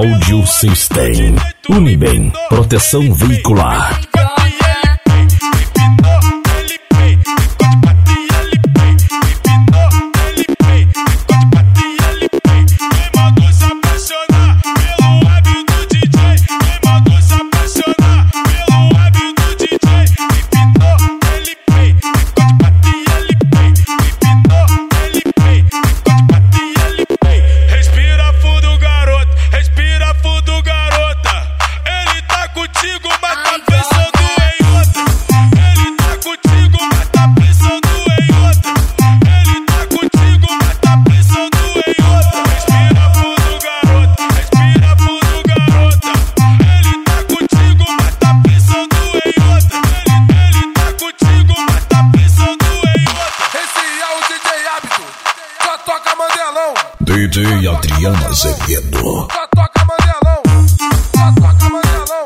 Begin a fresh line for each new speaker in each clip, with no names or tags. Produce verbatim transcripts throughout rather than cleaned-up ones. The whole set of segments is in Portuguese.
Audio System. Unibem, proteção veicular.
D J Adriano Azevedo.
Só toca Mandelão, só toca Mandelão.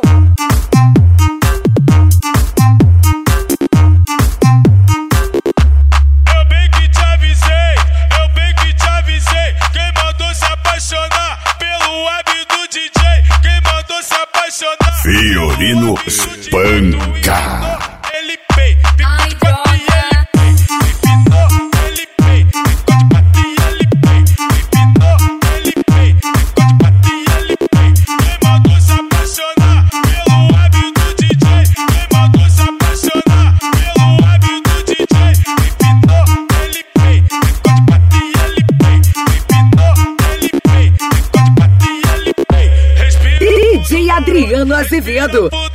Eu bem que te avisei, eu bem que te avisei. Quem mandou se apaixonar pelo web do D J? Quem mandou se apaixonar?
Fiorino Espanca.
Ele pei, picote e ele pei, pipinou, ele pei, picote e ele pei, pipinou, ele pei, picote e ele pei. Quem mandou se apaixonar pelo web do D J? Quem mandou se apaixonar pelo web do D J? Pipinou, ele pei, picote e ele pei, pipinou, ele pei, picote e ele pei. Respira
D J Adriano Azevedo.